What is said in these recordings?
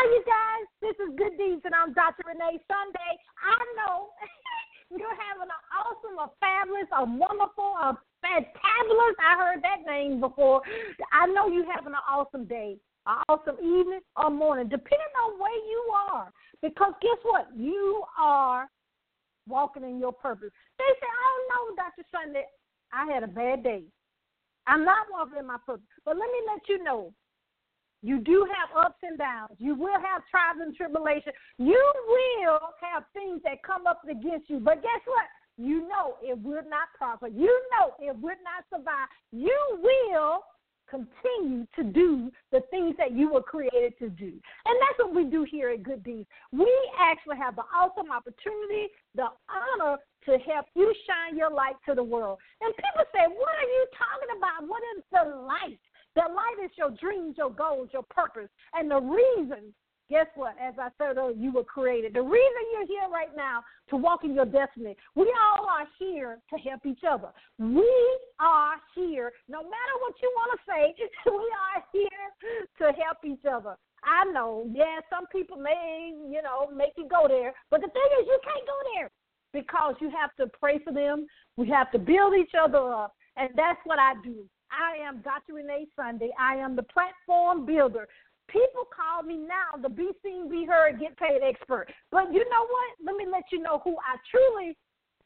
you guys? This is Good Deeds, and I'm Dr. Renee Sunday. I know you're having an awesome, a fabulous, a wonderful, a fantabulous, I heard that name before. I know you're having an awesome day, an awesome evening or morning, depending on where you are. Because guess what? You are walking in your purpose. They say, oh, no, Dr. Sunday, I had a bad day. I'm not walking in my purpose. But let me let you know, you do have ups and downs. You will have trials and tribulations. You will have things that come up against you. But guess what? You know it will not prosper. You know it will not survive. You will continue to do the things that you were created to do. And that's what we do here at Good Deeds. We actually have the awesome opportunity, the honor to help you shine your light to the world. And people say, what are you talking about? What is the light? The light is your dreams, your goals, your purpose. And the reason, guess what? As I said earlier, you were created. The reason you're here right now to walk in your destiny, we all are here to help each other. We are here, no matter what you want to say, we are here to help each other. I know, yeah, some people may, make you go there. But the thing is, you can't go there because you have to pray for them. We have to build each other up. And that's what I do. I am Dr. Renee Sunday. I am the platform builder. People call me now the be seen, be heard, get paid expert. But you know what? Let me let you know who I truly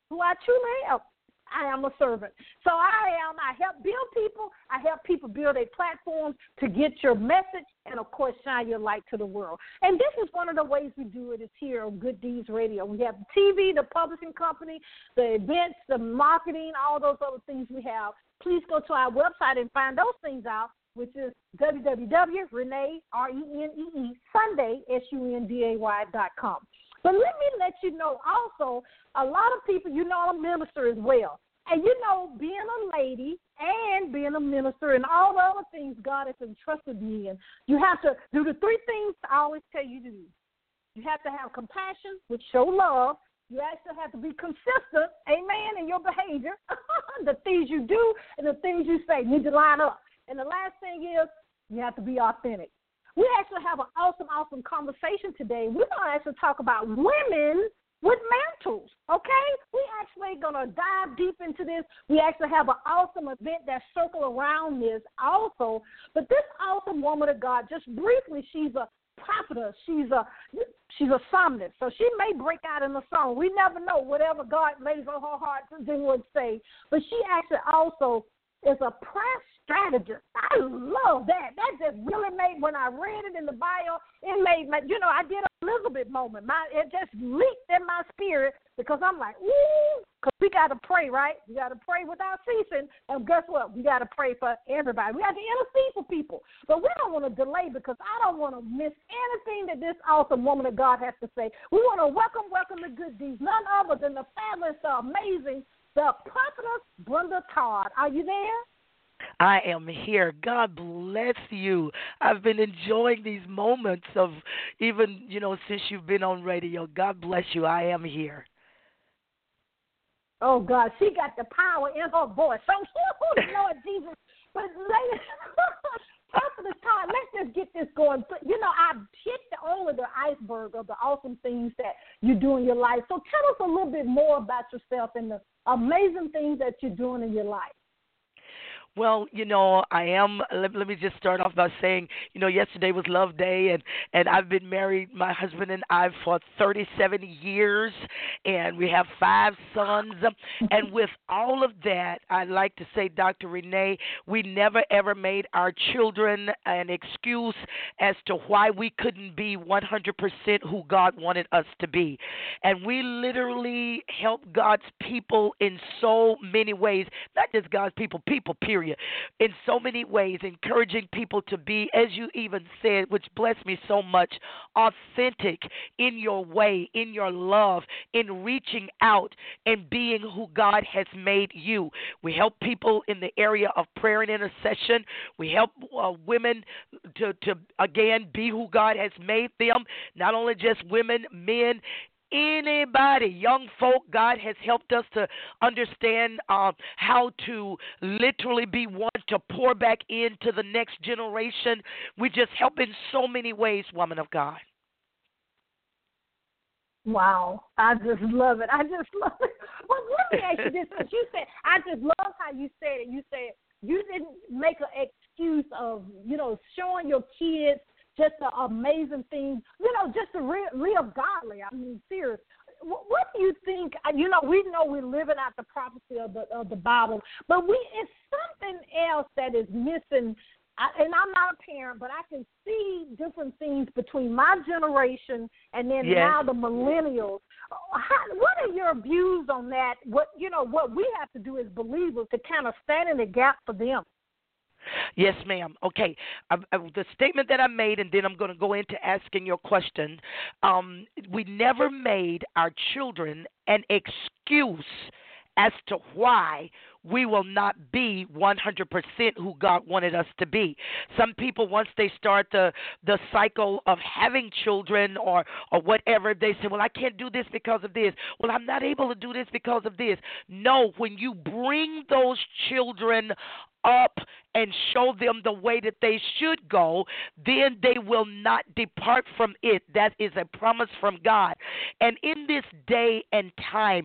am. I am a servant. So I help build people. I help people build their platforms to get your message and, of course, shine your light to the world. And this is one of the ways we do it is here on Good Deeds Radio. We have the TV, the publishing company, the events, the marketing, all those other things we have. Please go to our website and find those things out, which is www.renee, RENEE, Sunday, SUNDAY.com. But let me let you know also, a lot of people, I'm a minister as well. And, being a lady and being a minister and all the other things God has entrusted me in, you have to do the three things I always tell you to do. You have to have compassion, which show love. You actually have to be consistent, amen, in your behavior. The things you do and the things you say need to line up. And the last thing is you have to be authentic. We actually have an awesome conversation today. We're going to actually talk about women with mantles, okay? We actually going to dive deep into this. We actually have an awesome event that circle around this also. But this awesome woman of God, just briefly, she's a prophetess. She's a psalmist, so she may break out in a song. We never know whatever God lays on her heart to do and say. But she actually also is a prayer strategist. I love that. That just really made, when I read it in the bio, it made, I did a Elizabeth moment. It just leaped in my spirit because I'm like, ooh, because we got to pray, right? We got to pray without ceasing. And guess what? We got to pray for everybody. We got to intercede for people. But we don't want to delay because I don't want to miss anything that this awesome woman of God has to say. We want to welcome the Good Deeds, none other than the fabulous, the amazing, the prophetess Brenda Todd. Are you there? I am here. God bless you. I've been enjoying these moments of even, since you've been on radio. God bless you. I am here. Oh, God. She got the power in her voice. So, Lord Jesus. But, ladies, Prophetess Todd, let's just get this going. I've hit only the iceberg of the awesome things that you do in your life. So tell us a little bit more about yourself and the amazing things that you're doing in your life. Well, I am, let me just start off by saying, yesterday was Love Day, and I've been married, my husband and I, for 37 years, and we have 5 sons. And with all of that, I'd like to say, Dr. Renee, we never, ever made our children an excuse as to why we couldn't be 100% who God wanted us to be. And we literally help God's people in so many ways, not just God's people, period. In so many ways, encouraging people to be, as you even said, which blessed me so much, authentic in your way, in your love, in reaching out and being who God has made you. We help people in the area of prayer and intercession. We help women to again, be who God has made them, not only just women, men, anybody, young folk, God has helped us to understand how to literally be one to pour back into the next generation. We just help in so many ways, woman of God. Wow, I just love it. I just love it. Well, let me ask you this, because you said, I just love how you said it. You said you didn't make an excuse of, showing your kids just the amazing things, just to live godly. I mean, serious. What do you think? We know we're living out the prophecy of the Bible, but it's something else that is missing. And I'm not a parent, but I can see different things between my generation and then now the millennials. What are your views on that? What we have to do as believers to kind of stand in the gap for them. Yes, ma'am. Okay. The statement that I made, and then I'm going to go into asking your question. We never made our children an excuse as to why we will not be 100% who God wanted us to be. Some people, once they start the cycle of having children or whatever, they say, well, I can't do this because of this. Well, I'm not able to do this because of this. No, when you bring those children up and show them the way that they should go, then they will not depart from it. That is a promise from God. And in this day and time,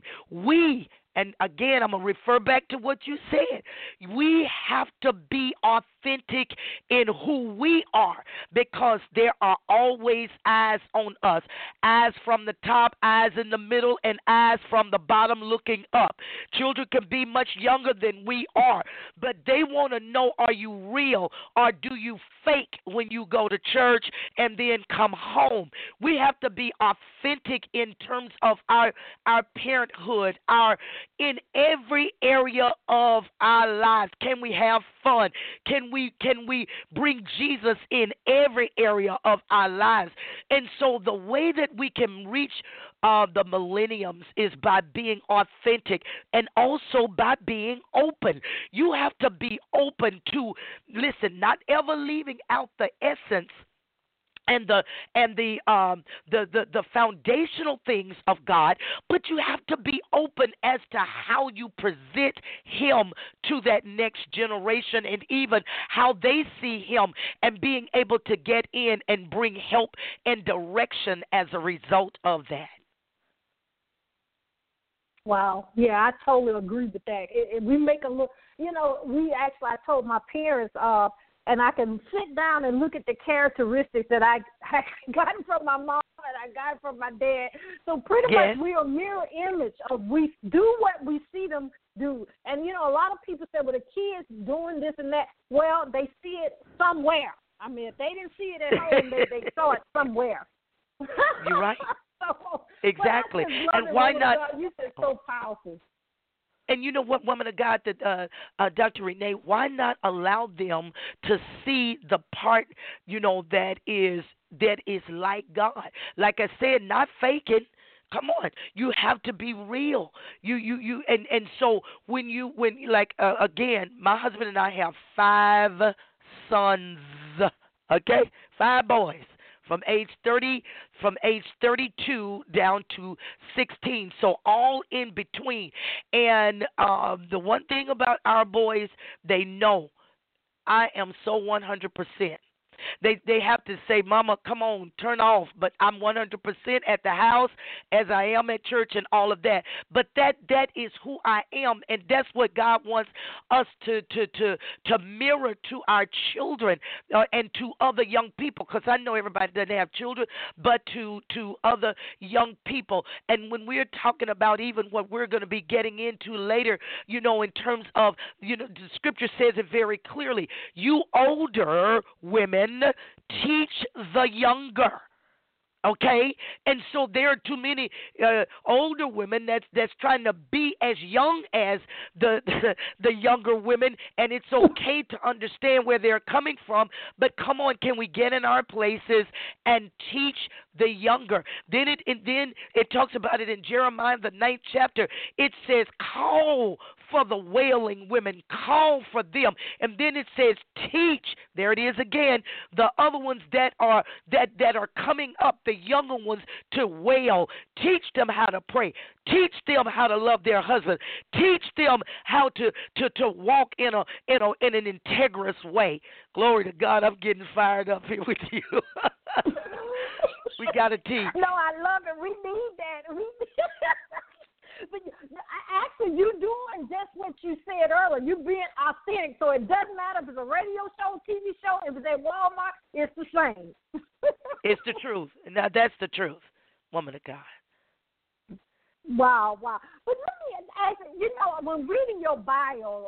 and again, I'm going to refer back to what you said. We have to be authentic in who we are, because there are always eyes on us. Eyes from the top, eyes in the middle, and eyes from the bottom looking up. Children can be much younger than we are, but they want to know, are you real or do you fake when you go to church and then come home? We have to be authentic in terms of our parenthood, in every area of our lives. Can we have fun? Can we bring Jesus in every area of our lives? And so the way that we can reach the millenniums is by being authentic and also by being open. You have to be open to, listen, not ever leaving out the essence and the foundational things of God, but you have to be open as to how you present Him to that next generation, and even how they see Him, and being able to get in and bring help and direction as a result of that. Wow. Yeah, I totally agree with that. We make a look, I told my parents, and I can sit down and look at the characteristics that I gotten from my mom and I got from my dad. So pretty much we are a mirror image of, we do what we see them do. And, a lot of people say, well, the kids doing this and that. Well, they see it somewhere. I mean, if they didn't see it at home, they saw it somewhere. You're right. So, exactly. And why not? God, you said so powerful. And you know what, woman of God, that Dr. Renee, why not allow them to see the part, that is like God? Like I said, not faking. Come on, you have to be real. And so again, my husband and I have 5 sons. Okay, 5 boys. From age 32 down to 16, so all in between. And the one thing about our boys, they know I am so 100%. They have to say, Mama, come on, turn off. But I'm 100% at the house as I am at church and all of that. But that is who I am, and that's what God wants us to mirror to our children and to other young people. Because I know everybody doesn't have children, but to other young people. And when we're talking about even what we're going to be getting into later, in terms of, the Scripture says it very clearly. You older women, teach the younger. Okay, and so there are too many older women that's trying to be as young as the younger women, and it's okay to understand where they're coming from. But come on, can we get in our places and teach the younger? Then it talks about it in Jeremiah the 9th chapter. It says, call for the wailing women, call for them. And then it says, teach, there it is again, the other ones that are coming up, the younger ones, to wail. Teach them how to pray. Teach them how to love their husband. Teach them how to walk in an integrous way. Glory to God, I'm getting fired up here with you. We got to teach. No, I love it. We need that. But actually, you're doing just what you said earlier. You're being authentic. So it doesn't matter if it's a radio show, TV show, if it's at Walmart, it's the same. It's the truth. Now, that's the truth, woman of God. Wow. But let me ask you, when reading your bio,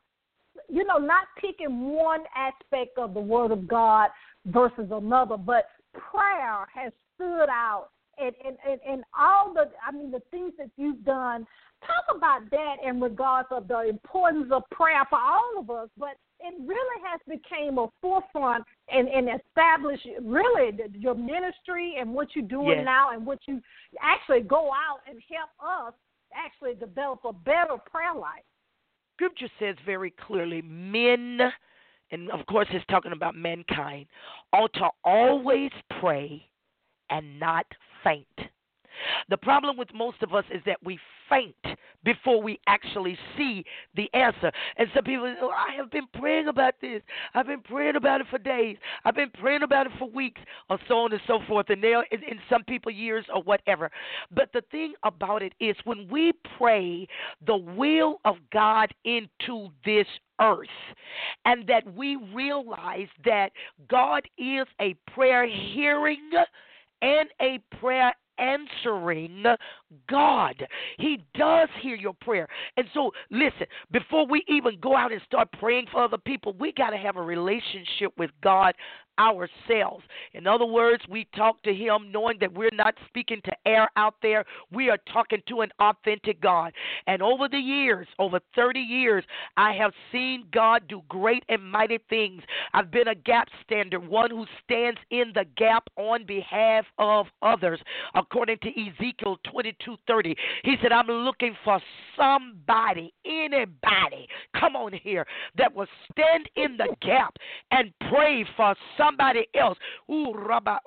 not picking one aspect of the Word of God versus another, but prayer has stood out. And all the things that you've done, talk about that in regards of the importance of prayer for all of us. But it really has become a forefront and established really your ministry and what you're doing now, and what you actually go out and help us actually develop a better prayer life. Scripture says very clearly, men, and of course it's talking about mankind, ought to always pray and not faint. The problem with most of us is that we faint before we actually see the answer. And some people say, I have been praying about this. I've been praying about it for days. I've been praying about it for weeks, or so on and so forth. And they're in some people years or whatever. But the thing about it is, when we pray the will of God into this earth, and that we realize that God is a prayer hearing and a prayer answering God. He does hear your prayer. And so, listen, before we even go out and start praying for other people, we got to have a relationship with God ourselves. In other words, we talk to Him knowing that we're not speaking to air out there. We are talking to an authentic God. And over the years, over 30 years, I have seen God do great and mighty things. I've been a gap stander, one who stands in the gap on behalf of others. According to Ezekiel 22:30, He said, I'm looking for somebody, anybody, come on here, that will stand in the gap and pray for somebody else, that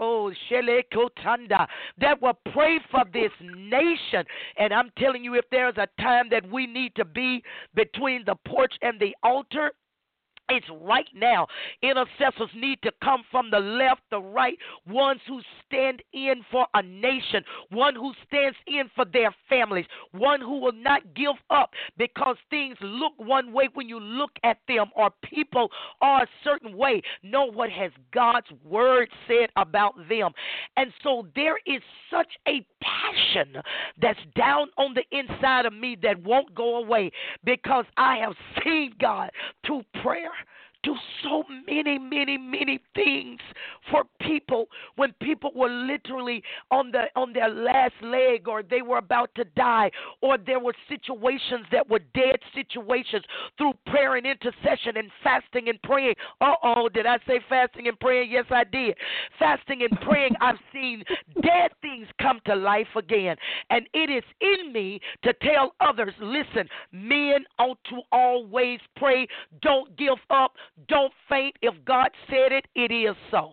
will pray for this nation. And I'm telling you, if there's a time that we need to be between the porch and the altar, it's right now. Intercessors need to come from the left, the right, ones who stand in for a nation, one who stands in for their families, one who will not give up because things look one way when you look at them, or people are a certain way. Know what has God's word said about them. And so there is such a passion that's down on the inside of me that won't go away, because I have seen God through prayer do so many, many, many things for people when people were literally on their last leg, or they were about to die, or there were situations that were dead situations. Through prayer and intercession and fasting and praying. Did I say fasting and praying? Yes, I did. Fasting and praying, I've seen dead things come to life again. And it is in me to tell others, listen, men ought to always pray. Don't give up. Don't faint. If God said it, it is so.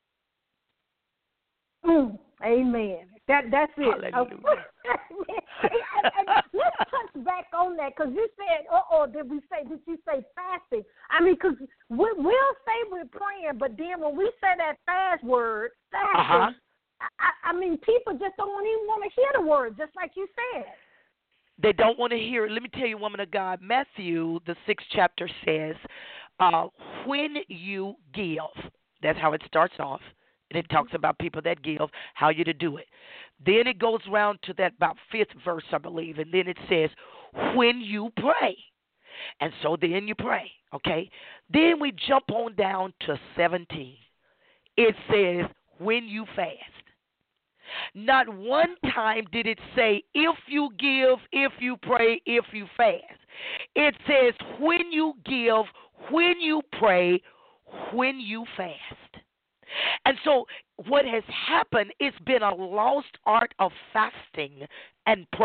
Amen. That's it. Hallelujah. and let's touch back on that, because you said, did you say fasting? I mean, because we'll say we're praying, but then when we say that fast word, fasting, I mean, people just don't even want to hear the word, just like you said. They don't want to hear it. Let me tell you, woman of God, Matthew, the 6th chapter says, when you give, that's how it starts off. And it talks about people that give, how you to do it. Then it goes around to that about 5th verse, I believe. And then it says, when you pray. And so then you pray, okay? Then we jump on down to 17. It says, when you fast. Not one time did it say, if you give, if you pray, if you fast. It says, when you give, when you pray, when you fast. And so what has happened, it's been a lost art of fasting and praying.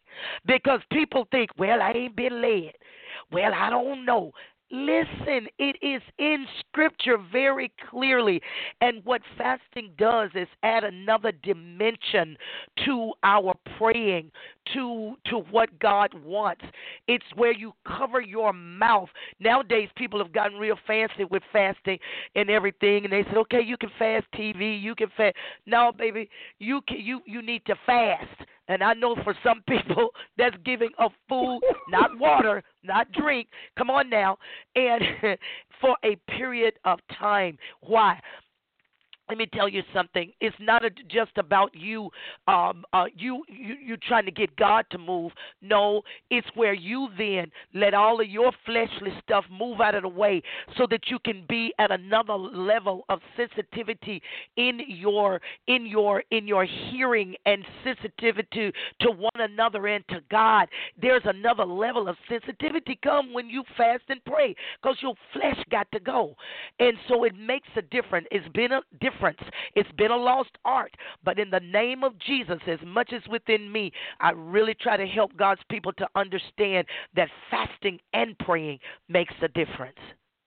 Because people think, well, I ain't been led. Well, I don't know. Listen, it is in Scripture very clearly. And what fasting does is add another dimension to our praying, to what God wants. It's where you cover your mouth. Nowadays, people have gotten real fancy with fasting and everything, and they said, okay, you can fast TV, you can fast. No, baby, you need to fast. And I know for some people that's giving up food, not water, not drink. Come on now. And for a period of time. Why? Let me tell you something. It's not just about you, you trying to get God to move. No, it's where you then let all of your fleshly stuff move out of the way, so that you can be at another level of sensitivity in your hearing and sensitivity to one another and to God. There's another level of sensitivity come when you fast and pray, because your flesh got to go, and so it makes a difference. It's been a difference. It's been a lost art, but in the name of Jesus, as much as within me, I really try to help God's people to understand that fasting and praying makes a difference.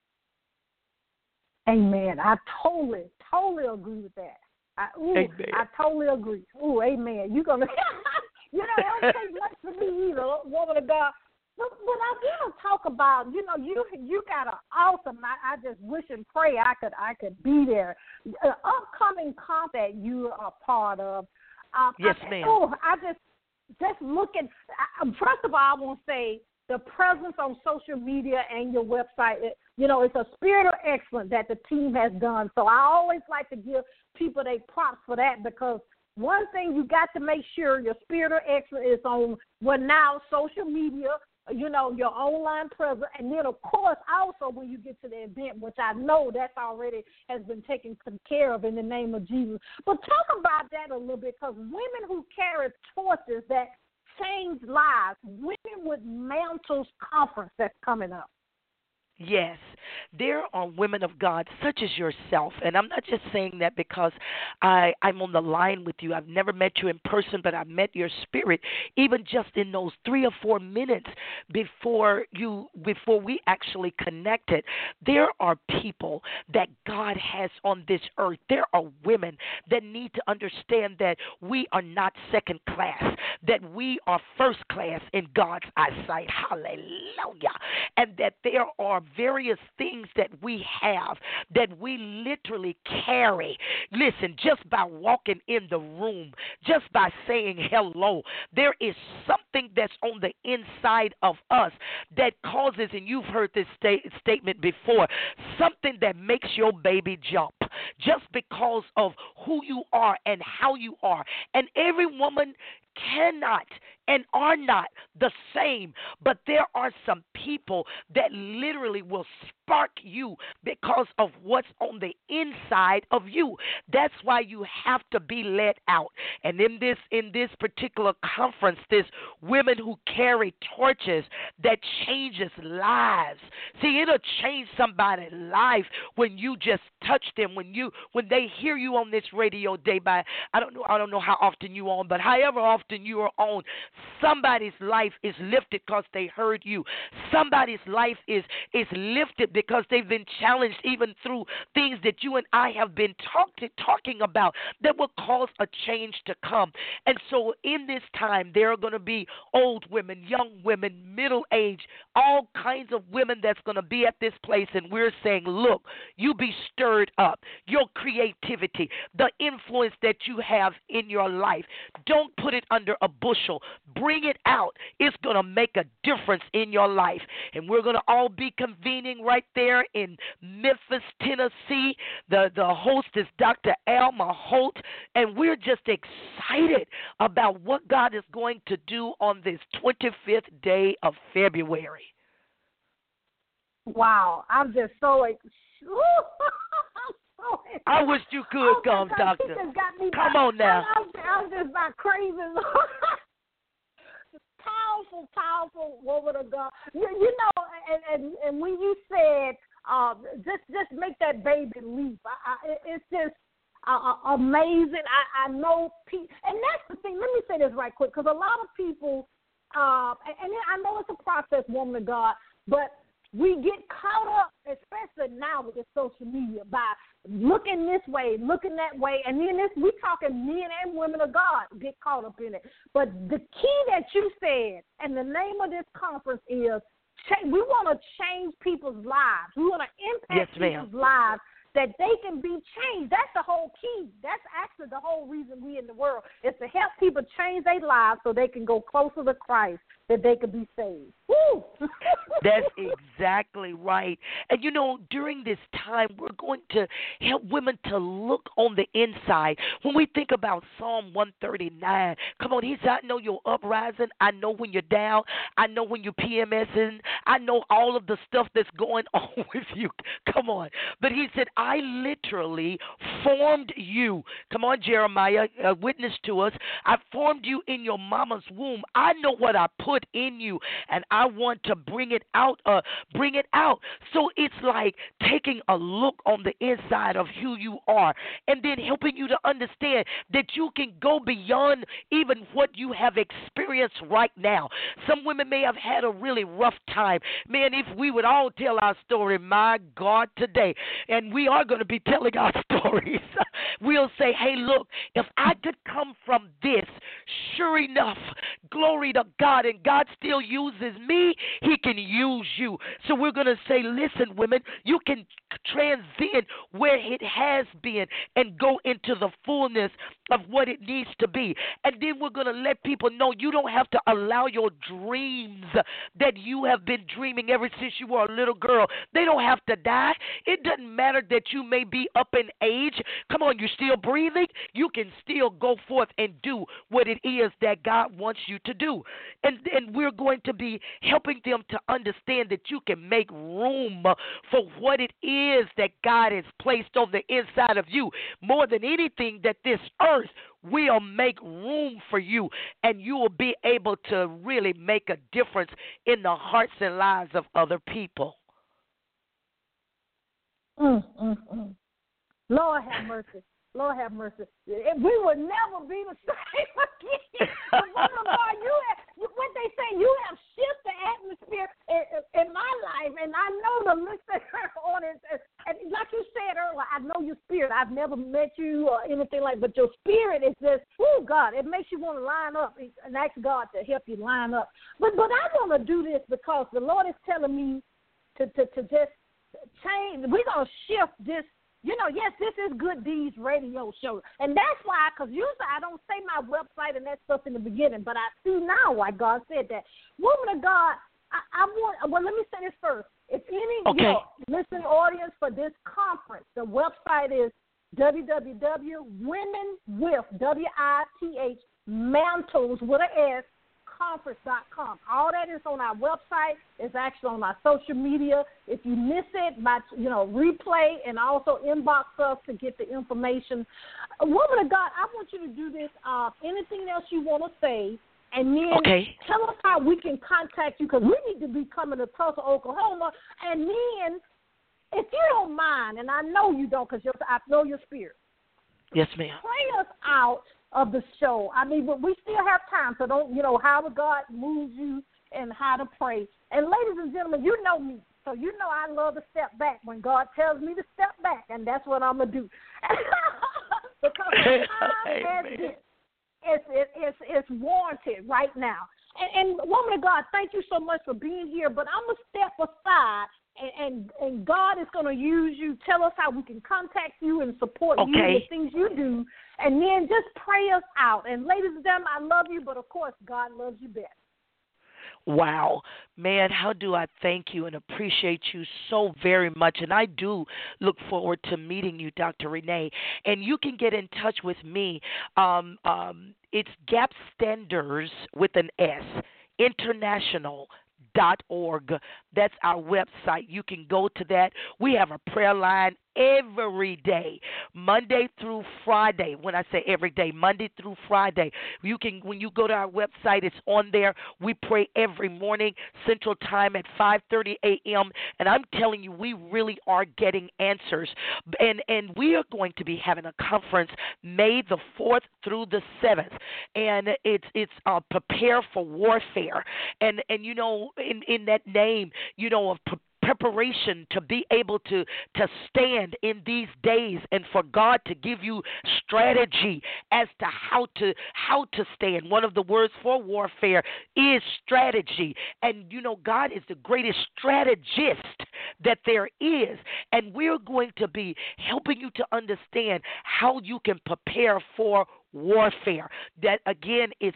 Amen. I totally agree with that. I totally agree. Ooh, amen. You're going to, it don't take much for me either, woman of God. But I want to talk about, you got an awesome, I just wish and pray I could be there. Upcoming combat you are part of. Yes, ma'am. I just looking, first of all, I want to say the presence on social media and your website, it's a spirit of excellence that the team has done. So I always like to give people their props for that, because one thing you got to make sure your spirit of excellence is on, now social media, your online presence, and then, of course, also when you get to the event, which I know that's already has been taken care of in the name of Jesus. But talk about that a little bit, because women who carry torches that change lives, Women with Mantles Conference that's coming up. Yes, there are women of God such as yourself, and I'm not just saying that because I'm on the line with you. I've never met you in person, but I've met your spirit, even just in those 3 or 4 minutes before we actually connected. There are people that God has on this earth. There are women that need to understand that we are not second class, that we are first class in God's eyesight. Hallelujah. And that there are various things that we have that we literally carry. Listen, just by walking in the room, just by saying hello, there is something that's on the inside of us that causes, and you've heard this statement before, something that makes your baby jump just because of who you are and how you are. And every woman cannot and are not the same, but there are some people that literally will spark you because of what's on the inside of you. That's why you have to be let out. And in this particular conference, this women who carry torches that changes lives. See, it'll change somebody's life when you just touch them, when they hear you on this radio day by, I don't know how often you on, but however often you are on, somebody's life is lifted because they heard you. Somebody's life is lifted because they've been challenged even through things that you and I have been talking about that will cause a change to come. And so in this time, there are going to be old women, young women, middle age, all kinds of women that's going to be at this place. And we're saying, look, you be stirred up. Your creativity, the influence that you have in your life, don't put it under a bushel. Bring it out. It's going to make a difference in your life. And we're going to all be convening right there in Memphis, Tennessee. The host is Dr. Alma Holt, and we're just excited about what God is going to do on this 25th day of February. Wow, I'm just so excited. I wish you could come, Doctor. Come on now. I'm just about crazy. Powerful woman of God. And when you said, just make that baby leap, it's just amazing. I know people, and that's the thing. Let me say this right quick, because a lot of people and then I know it's a process, woman of God, but we get caught up, especially now with the social media, by looking this way, looking that way, and then we talking men and women of God get caught up in it. But the key that you said, and the name of this conference is, we want to change people's lives. We want to impact people's lives, that they can be changed. That's the whole key. That's actually the whole reason we in the world, is to help people change their lives so they can go closer to Christ, that they could be saved. Woo! That's exactly right. And, during this time, we're going to help women to look on the inside. When we think about Psalm 139, come on, he said, I know your uprising. I know when you're down. I know when you're PMSing. I know all of the stuff that's going on with you. Come on. But he said, I literally formed you. Come on, Jeremiah, witness to us. I formed you in your mama's womb. I know what I put in you, and I want to bring it out. So it's like taking a look on the inside of who you are, and then helping you to understand that you can go beyond even what you have experienced right now. Some women may have had a really rough time. Man, if we would all tell our story, my God, today, and we are going to be telling our stories, we'll say, hey, look, if I could come from this, sure enough, glory to God, and God still uses me, he can use you. So we're going to say, listen, women, you can transcend where it has been and go into the fullness of what it needs to be. And then we're going to let people know you don't have to allow your dreams that you have been dreaming ever since you were a little girl. They don't have to die. It doesn't matter that you may be up in age. Come on, you're still breathing. You can still go forth and do what it is that God wants you to do. And we're going to be helping them to understand that you can make room for what it is that God has placed on the inside of you. More than anything, that this earth will make room for you, and you will be able to really make a difference in the hearts and lives of other people. Lord have mercy. Lord have mercy. We will never be the same again. But woman of God, what they say, you have shifted the atmosphere in my life, and I know the listener on it. And like you said earlier, I know your spirit. I've never met you or anything like, but your spirit is just, oh God, it makes you want to line up and ask God to help you line up. But I want to do this because the Lord is telling me to just change. We're gonna shift this. Yes, this is Good Deeds Radio Show. And that's why, because usually I don't say my website and that stuff in the beginning, but I see now why God said that. Woman of God, let me say this first. If any listening audience for this conference, the website is www.womenwith, mantles, conference.com. All that is on our website. It's actually on our social media. If you miss it, replay and also inbox us to get the information. Woman of God, I want you to do this. Anything else you want to say, and then tell us how we can contact you, because we need to be coming to Tulsa, Oklahoma. And then, if you don't mind, and I know you don't because I know your spirit. Yes, ma'am. Pray us out of the show. I mean, but we still have time, so don't, however God moves you and how to pray. And ladies and gentlemen, you know me, so you know I love to step back when God tells me to step back, and that's what I'm going to do. Because the time as this, it's warranted right now. And woman of God, thank you so much for being here, but I'm going to step aside. And God is going to use you. Tell us how we can contact you and support you with things you do. And then just pray us out. And ladies and gentlemen, I love you, but of course, God loves you best. Wow. Man, how do I thank you and appreciate you so very much. And I do look forward to meeting you, Dr. Renee. And you can get in touch with me. It's Gapstanders with an S, international.org. That's our website. You can go to that. We have a prayer line every day, Monday through Friday. When I say every day, Monday through Friday, you can, when you go to our website, it's on there. We pray every morning, Central Time at 5:30 a.m. And I'm telling you, we really are getting answers. And we are going to be having a conference May the 4th through the 7th, and it's prepare for warfare. And you know, in that name, you know, of preparation to be able to stand in these days, and for God to give you strategy as to how to stand. One of the words for warfare is strategy, and you know, God is the greatest strategist that there is, and we're going to be helping you to understand how you can prepare for warfare. That again is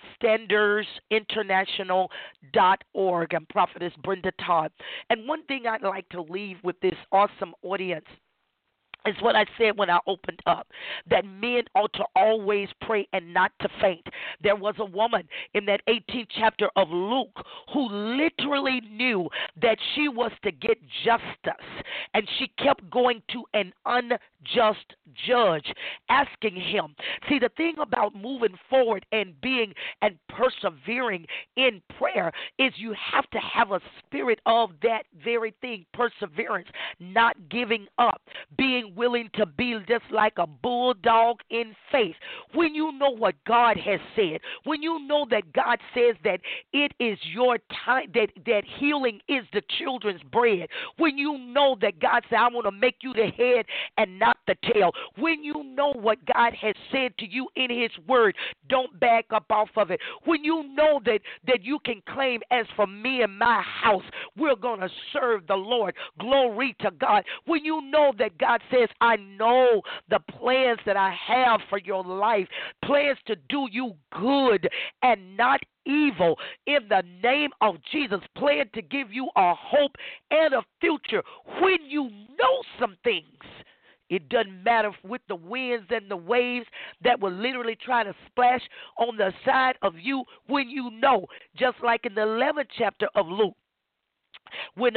gapstandersinternational.org. I'm Prophetess Brenda Todd. And one thing I'd like to leave with this awesome audience is what I said when I opened up, that men ought to always pray and not to faint. There was a woman in that 18th chapter of Luke who literally knew that she was to get justice, and she kept going to an unjust judge, asking him. See, the thing about moving forward and being and persevering in prayer is you have to have a spirit of that very thing, perseverance, not giving up, being willing to be just like a bulldog in faith. When you know what God has said, when you know that God says that it is your time, that healing is the children's bread, when you know that God said, I want to make you the head and not the tail, when you know what God has said to you in his word, don't back up off of it. When you know that you can claim, as for me and my house, we're going to serve the Lord. Glory to God. When you know that God says, I know the plans that I have for your life, plans to do you good and not evil, in the name of Jesus, plan to give you a hope and a future. When you know some things, it doesn't matter with the winds and the waves that will literally try to splash on the side of you. When you know, just like in the 11th chapter of Luke, when a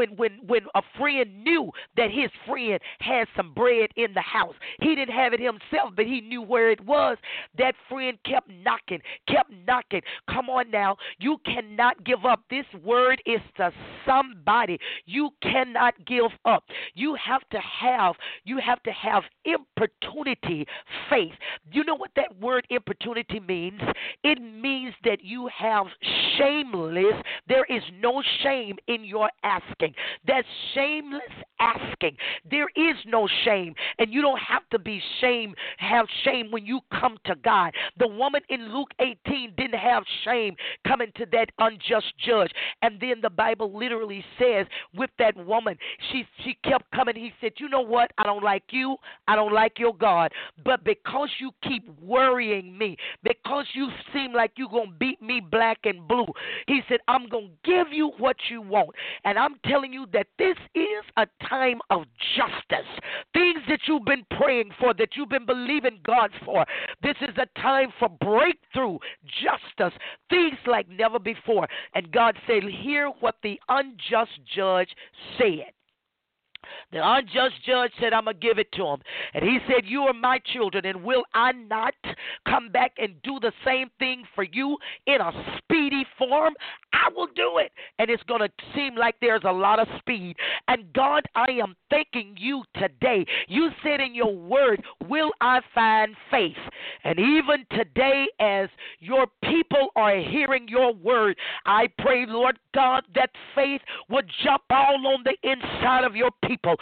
friend knew that his friend had some bread in the house, he didn't have it himself, but he knew where it was. That friend kept knocking. Come on now, you cannot give up. This word is to somebody. You cannot give up. You have to have importunity faith. You know what that word importunity means? It means that you have shameless. There is no shame in your asking. That's shameless asking. There is no shame, and you don't have to have shame when you come to God. The woman in Luke 18 didn't have shame coming to that unjust judge, and then the Bible literally says with that woman, she kept coming. He said, you know what? I don't like you. I don't like your God, but because you keep worrying me, because you seem like you're going to beat me black and blue, he said, I'm going to give you what you want. And I'm telling you that this is a time of justice. Things that you've been praying for, that you've been believing God for, this is a time for breakthrough, justice, things like never before. And God said, hear what the unjust judge said. The unjust judge said, I'm going to give it to him. And he said, you are my children, and will I not come back and do the same thing for you in a speedy form? I will do it. And it's going to seem like there's a lot of speed. And God, I am thanking you today. You said in your word, will I find faith? And even today, as your people are hearing your word, I pray, Lord God, that faith would jump all on the inside of your people.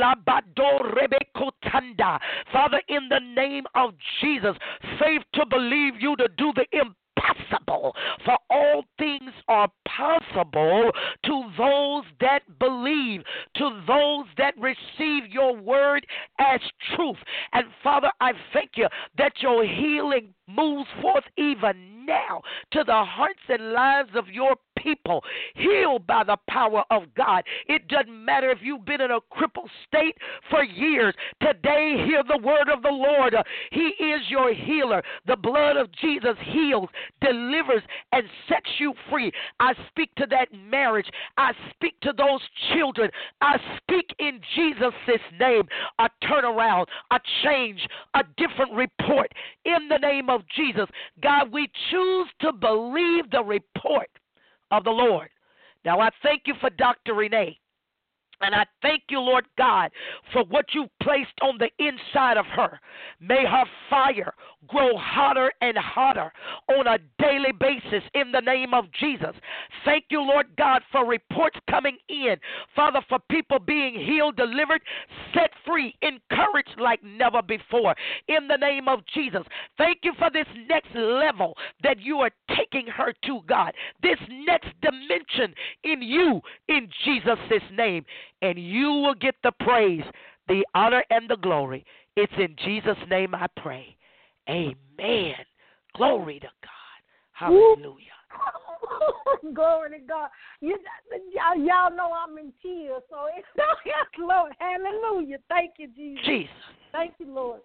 Father, in the name of Jesus, faith to believe you to do the impossible. For all things are possible to those that believe, to those that receive your word as truth. And Father, I thank you that your healing moves forth even now to the hearts and lives of your people healed by the power of God. It doesn't matter if you've been in a crippled state for years. Today, hear the word of the Lord. He is your healer. The blood of Jesus heals, delivers, and sets you free. I speak to that marriage. I speak to those children. I speak in Jesus' name a turnaround, a change, a different report in the name of Jesus. God, we choose to believe the report of the Lord. Now, I thank you for Dr. Renee. And I thank you, Lord God, for what you've placed on the inside of her. May her fire grow hotter and hotter on a daily basis in the name of Jesus. Thank you, Lord God, for reports coming in. Father, for people being healed, delivered, set free, encouraged like never before in the name of Jesus. Thank you for this next level that you are taking her to, God. This next dimension in you, in Jesus' name. And you will get the praise, the honor, and the glory. It's in Jesus' name I pray. Amen. Glory to God. Hallelujah. Glory to God. Y'all know I'm in tears, so it's Lord. Hallelujah. Thank you, Jesus. Jesus. Thank you, Lord.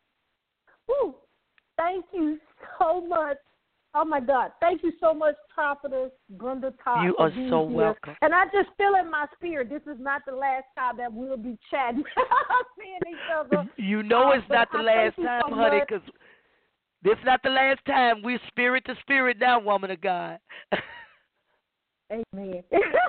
Thank you so much. Oh, my God. Thank you so much, Prophetess Brenda Todd. You are so welcome. And I just feel in my spirit this is not the last time that we'll be chatting, seeing each other. You know it's not the last time, honey, because this is not the last time. We're spirit to spirit now, woman of God. Amen.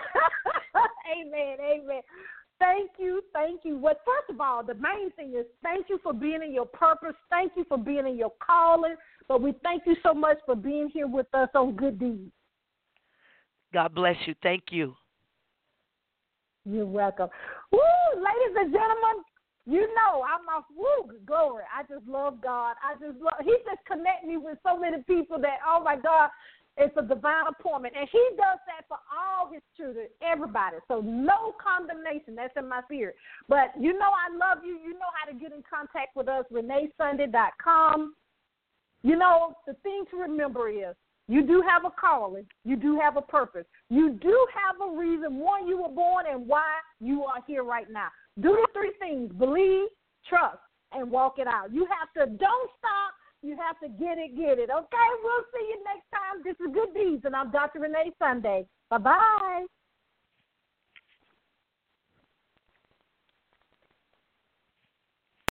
Amen. Thank you. Well, first of all, the main thing is thank you for being in your purpose. Thank you for being in your calling. But we thank you so much for being here with us on Good Deeds. God bless you. Thank you. You're welcome. Woo, ladies and gentlemen, you know I'm off. Woo, glory. I just love God. He just connect me with so many people that, oh, my God, it's a divine appointment. And he does that for all his children, everybody. So no condemnation. That's in my spirit. But you know I love you. You know how to get in contact with us, ReneeSunday.com. You know, the thing to remember is you do have a calling. You do have a purpose. You do have a reason why you were born and why you are here right now. Do the three things: believe, trust, and walk it out. You have to don't stop. You have to get it. Okay, we'll see you next time. This is Good Deeds, and I'm Dr. Renee Sunday. Bye-bye.